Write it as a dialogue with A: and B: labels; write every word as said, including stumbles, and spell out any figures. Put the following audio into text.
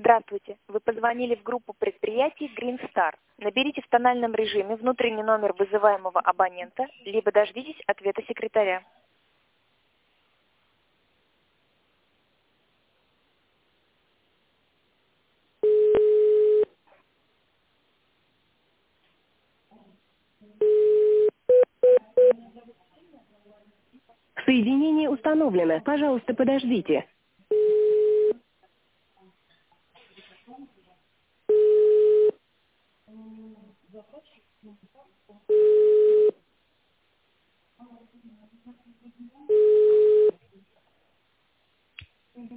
A: Здравствуйте. Вы позвонили в группу предприятий Green Star. Наберите в тональном режиме внутренний номер вызываемого абонента, либо дождитесь ответа секретаря.
B: Соединение установлено. Пожалуйста, подождите.